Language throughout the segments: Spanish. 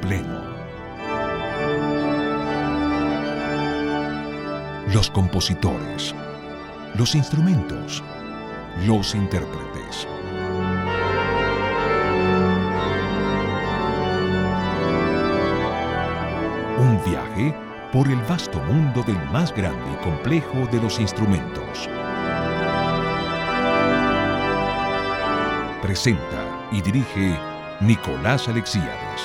pleno. Los compositores, los instrumentos, los intérpretes. Un viaje por el vasto mundo del más grande y complejo de los instrumentos. Presenta y dirige Nicolás Alexíades.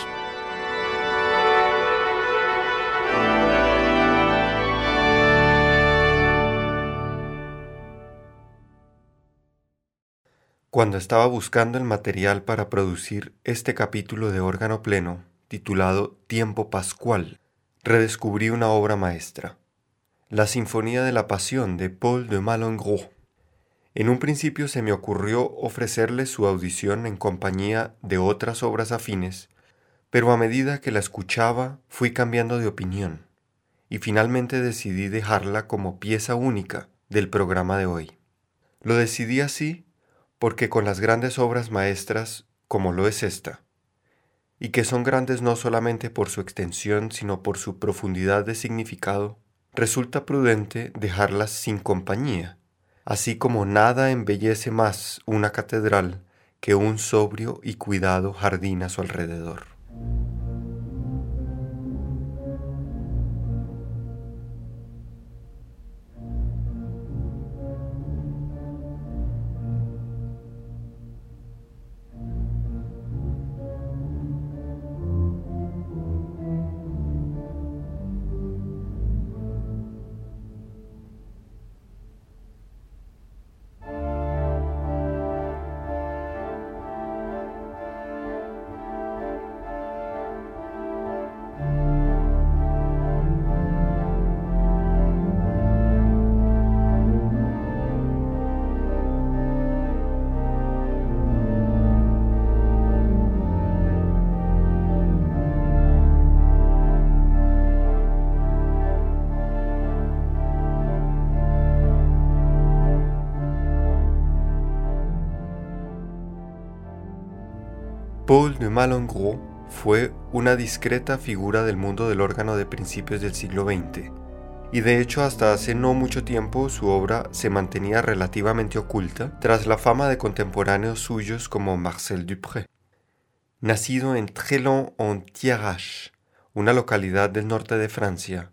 Cuando estaba buscando el material para producir este capítulo de órgano pleno, titulado Tiempo Pascual, redescubrí una obra maestra, la Sinfonía de la Pasión de Paul de Malengro. En un principio se me ocurrió ofrecerle su audición en compañía de otras obras afines, pero a medida que la escuchaba fui cambiando de opinión y finalmente decidí dejarla como pieza única del programa de hoy. Lo decidí así porque con las grandes obras maestras, como lo es esta, y que son grandes no solamente por su extensión, sino por su profundidad de significado, resulta prudente dejarlas sin compañía, así como nada embellece más una catedral que un sobrio y cuidado jardín a su alrededor. Paul de Malengro fue una discreta figura del mundo del órgano de principios del siglo XX, y de hecho hasta hace no mucho tiempo su obra se mantenía relativamente oculta tras la fama de contemporáneos suyos como Marcel Dupré. Nacido en Trélans-en-Thiérache, una localidad del norte de Francia,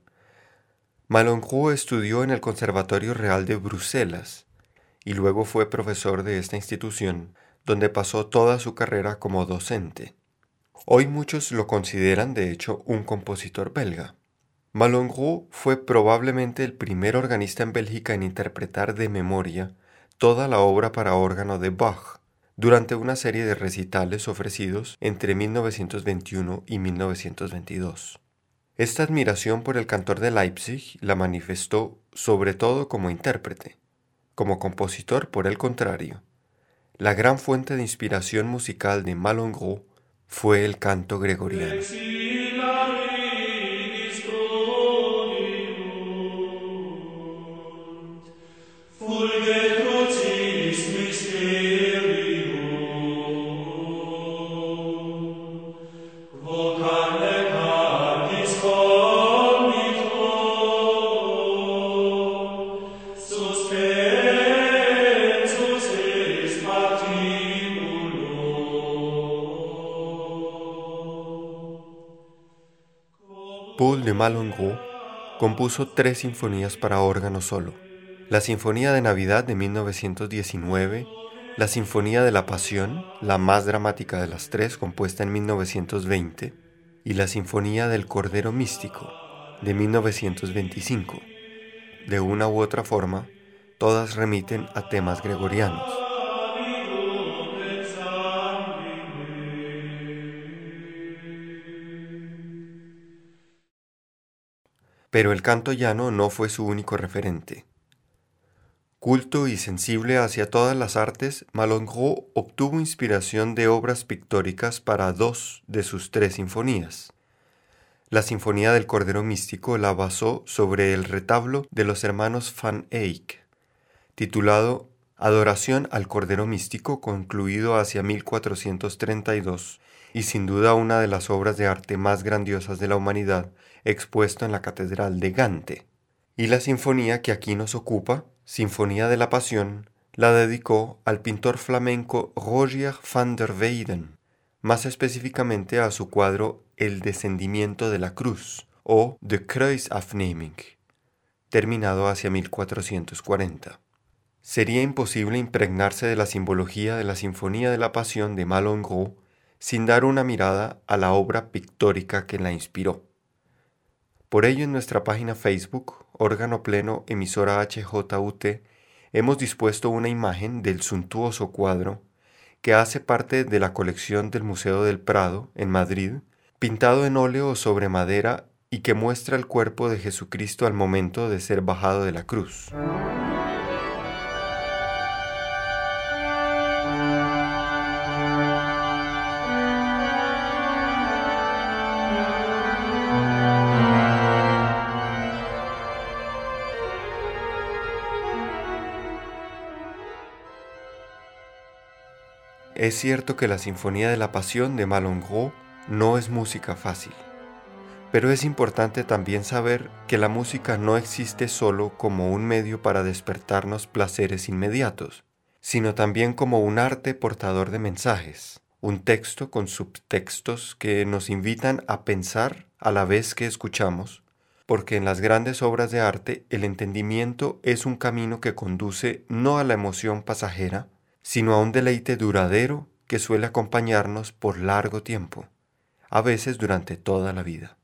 Malengro estudió en el Conservatorio Real de Bruselas y luego fue profesor de esta institución, donde pasó toda su carrera como docente. Hoy muchos lo consideran, de hecho, un compositor belga. Malengro fue probablemente el primer organista en Bélgica en interpretar de memoria toda la obra para órgano de Bach, durante una serie de recitales ofrecidos entre 1921 y 1922. Esta admiración por el cantor de Leipzig la manifestó sobre todo como intérprete. Como compositor, por el contrario, la gran fuente de inspiración musical de Malengro fue el canto gregoriano. Paul de Malengro compuso 3 sinfonías para órgano solo: la Sinfonía de Navidad de 1919, la Sinfonía de la Pasión, la más dramática de las 3, compuesta en 1920, y la Sinfonía del Cordero Místico de 1925. De una u otra forma, todas remiten a temas gregorianos. Pero el canto llano no fue su único referente. Culto y sensible hacia todas las artes, Malengro obtuvo inspiración de obras pictóricas para 2 de sus 3 sinfonías. La Sinfonía del Cordero Místico la basó sobre el retablo de los hermanos Van Eyck, titulado Adoración al Cordero Místico, concluido hacia 1432, y sin duda una de las obras de arte más grandiosas de la humanidad, expuesto en la Catedral de Gante. Y la sinfonía que aquí nos ocupa, Sinfonía de la Pasión, la dedicó al pintor flamenco Rogier van der Weyden, más específicamente a su cuadro El descendimiento de la cruz, o De Kruisafneming, terminado hacia 1440. Sería imposible impregnarse de la simbología de la Sinfonía de la Pasión de Malengro sin dar una mirada a la obra pictórica que la inspiró. Por ello, en nuestra página Facebook, Órgano Pleno Emisora HJUT, hemos dispuesto una imagen del suntuoso cuadro que hace parte de la colección del Museo del Prado, en Madrid, pintado en óleo sobre madera y que muestra el cuerpo de Jesucristo al momento de ser bajado de la cruz. Es cierto que la Sinfonía de la Pasión de Malengro no es música fácil, pero es importante también saber que la música no existe solo como un medio para despertarnos placeres inmediatos, sino también como un arte portador de mensajes, un texto con subtextos que nos invitan a pensar a la vez que escuchamos, porque en las grandes obras de arte el entendimiento es un camino que conduce no a la emoción pasajera, sino a un deleite duradero que suele acompañarnos por largo tiempo, a veces durante toda la vida.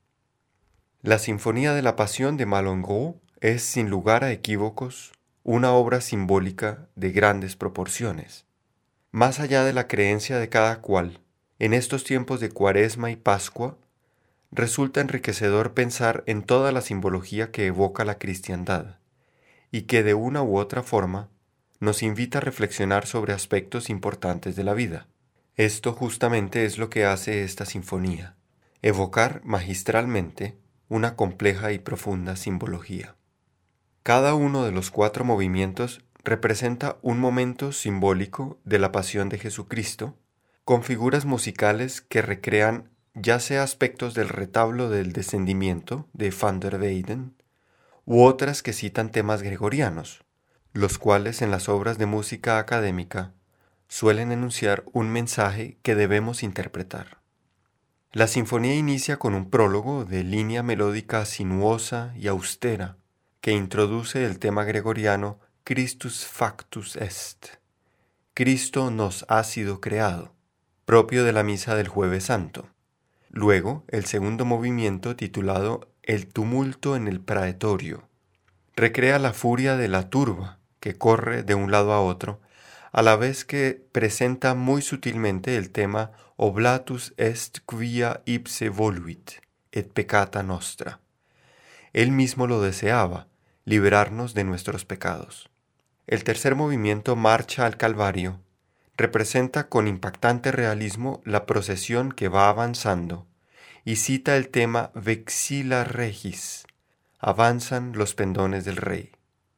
La Sinfonía de la Pasión de Malengro es, sin lugar a equívocos, una obra simbólica de grandes proporciones. Más allá de la creencia de cada cual, en estos tiempos de Cuaresma y Pascua, resulta enriquecedor pensar en toda la simbología que evoca la cristiandad, y que de una u otra forma nos invita a reflexionar sobre aspectos importantes de la vida. Esto justamente es lo que hace esta sinfonía, evocar magistralmente una compleja y profunda simbología. Cada uno de los 4 movimientos representa un momento simbólico de la pasión de Jesucristo, con figuras musicales que recrean ya sea aspectos del retablo del descendimiento de van der Weyden, u otras que citan temas gregorianos, los cuales en las obras de música académica suelen enunciar un mensaje que debemos interpretar. La sinfonía inicia con un prólogo de línea melódica sinuosa y austera que introduce el tema gregoriano Christus factus est, Cristo nos ha sido creado, propio de la misa del Jueves Santo. Luego, el segundo movimiento, titulado El tumulto en el praetorio, recrea la furia de la turba que corre de un lado a otro, a la vez que presenta muy sutilmente el tema Oblatus est quia ipse voluit, et peccata nostra. Él mismo lo deseaba, liberarnos de nuestros pecados. El tercer movimiento, Marcha al Calvario, representa con impactante realismo la procesión que va avanzando y cita el tema Vexilla Regis, avanzan los pendones del Rey.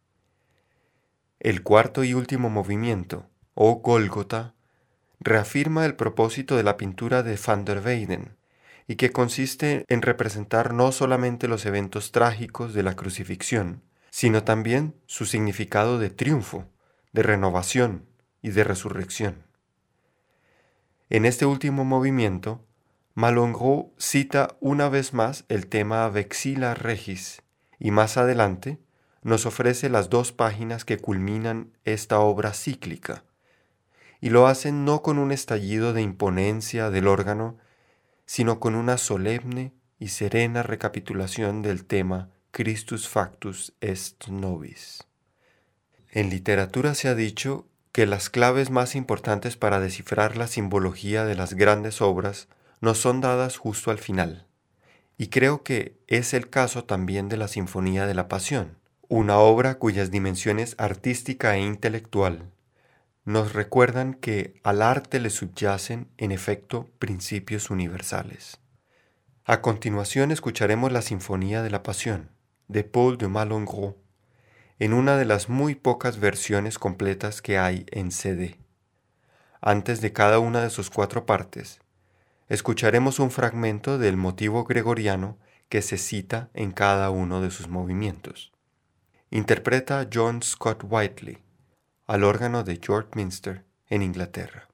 El cuarto y último movimiento, O Gólgota, reafirma el propósito de la pintura de van der Weyden, y que consiste en representar no solamente los eventos trágicos de la crucifixión, sino también su significado de triunfo, de renovación y de resurrección. En este último movimiento, Malengro cita una vez más el tema Vexilla Regis, y más adelante nos ofrece las 2 páginas que culminan esta obra cíclica, y lo hacen no con un estallido de imponencia del órgano, sino con una solemne y serena recapitulación del tema Christus factus est nobis. En literatura se ha dicho que las claves más importantes para descifrar la simbología de las grandes obras nos son dadas justo al final, y creo que es el caso también de la Sinfonía de la Pasión, una obra cuyas dimensiones artística e intelectual nos recuerdan que al arte le subyacen, en efecto, principios universales. A continuación escucharemos la Sinfonía de la Pasión, de Paul de Malengro, en una de las muy pocas versiones completas que hay en CD. Antes de cada una de sus 4 partes, escucharemos un fragmento del motivo gregoriano que se cita en cada uno de sus movimientos. Interpreta John Scott Whiteley al órgano de York Minster en Inglaterra.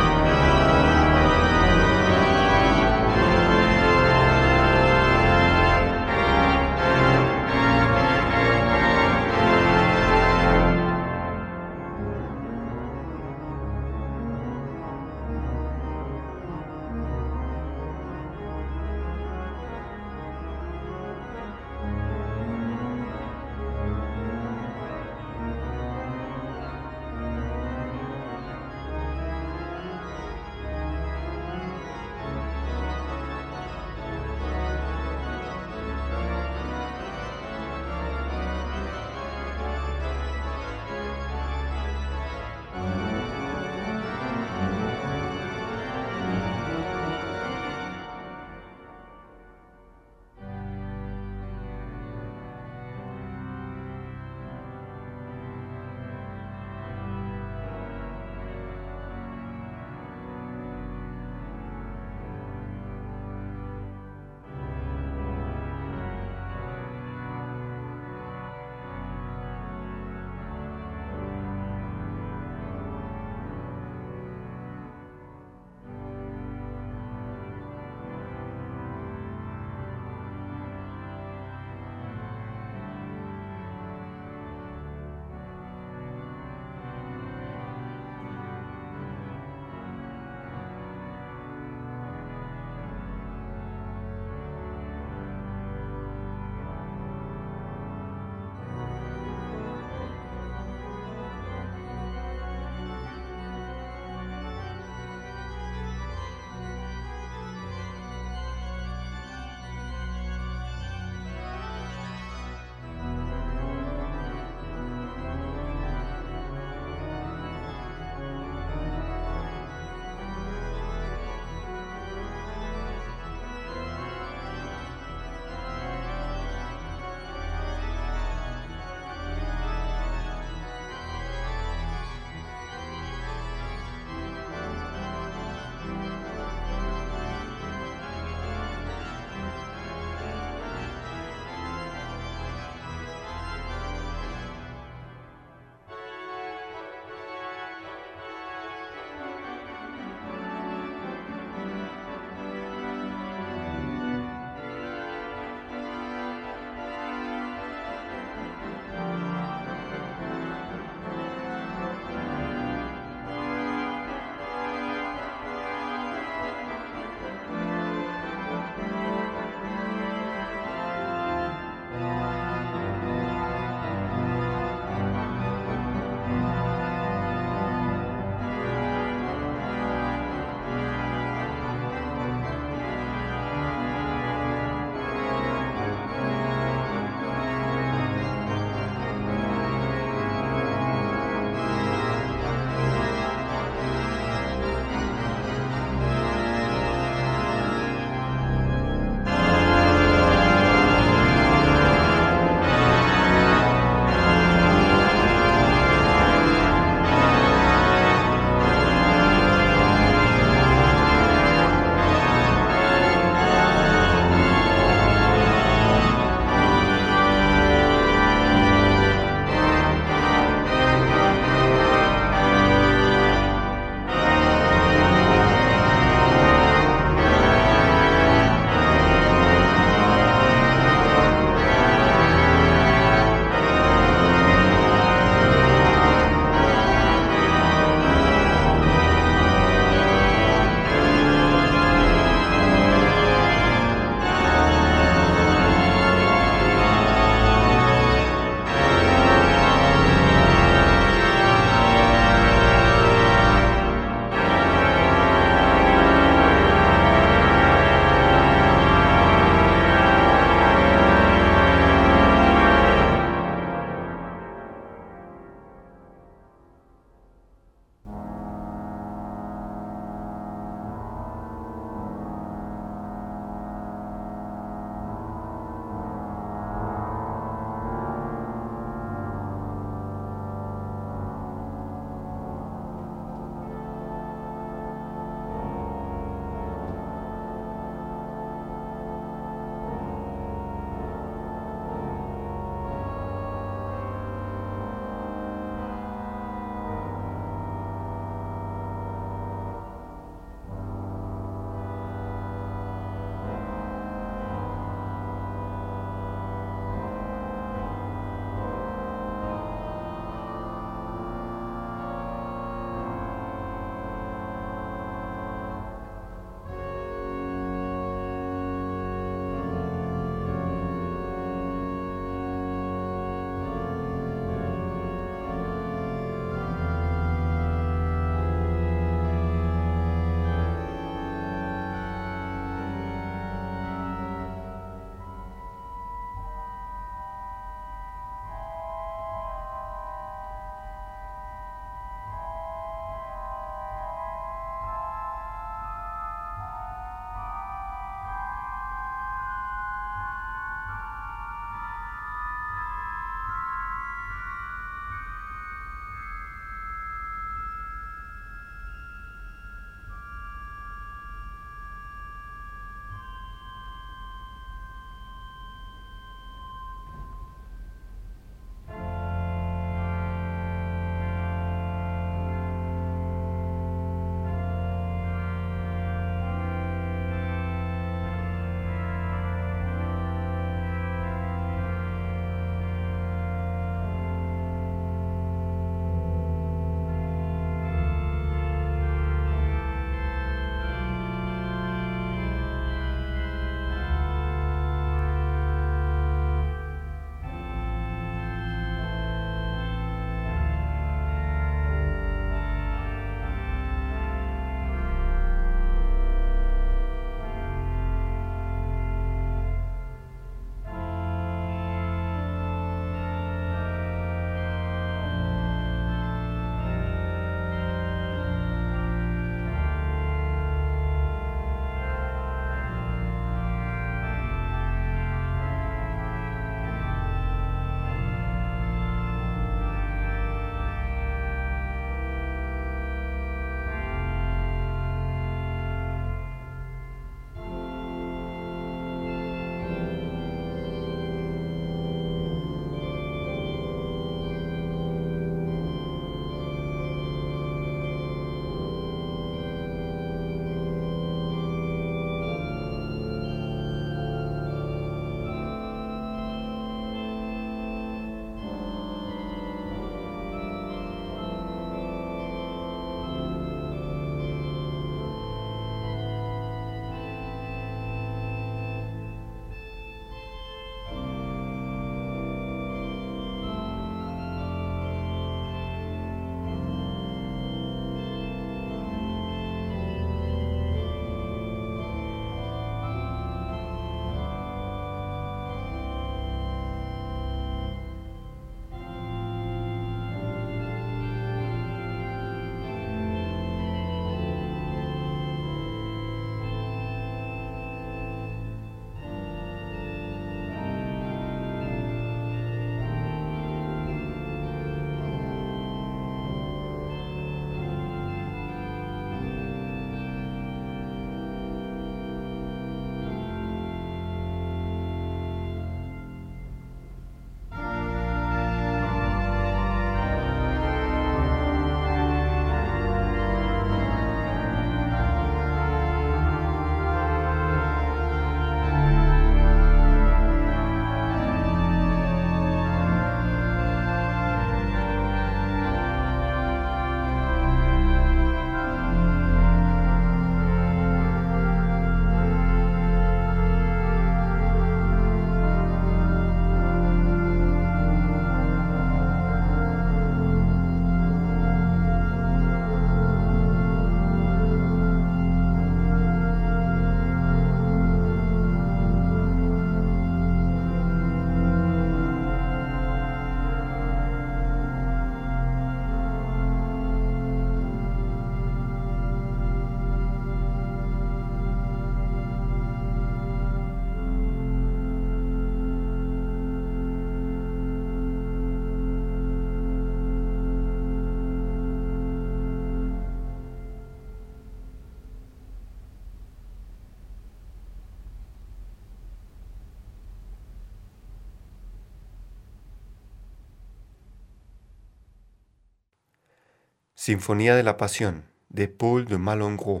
Sinfonía de la Pasión, de Paul de Malengro,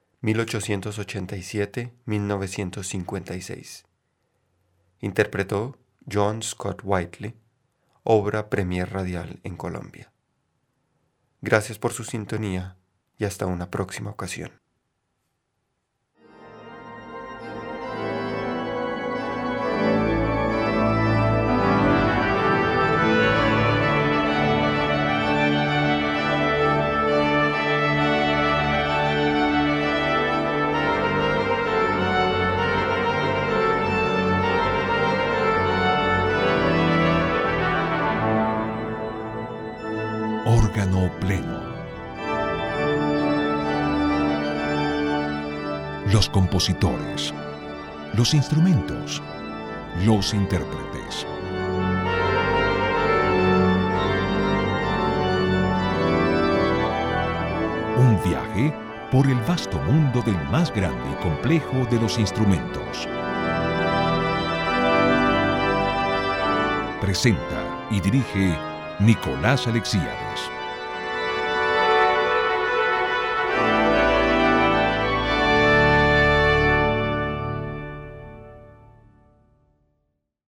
1887-1956. Interpretó John Scott Whiteley, obra premier radial en Colombia. Gracias por su sintonía y hasta una próxima ocasión. Órgano pleno. Los compositores, los instrumentos, los intérpretes. Un viaje por el vasto mundo del más grande y complejo de los instrumentos. Presenta y dirige Nicolás Alexíades.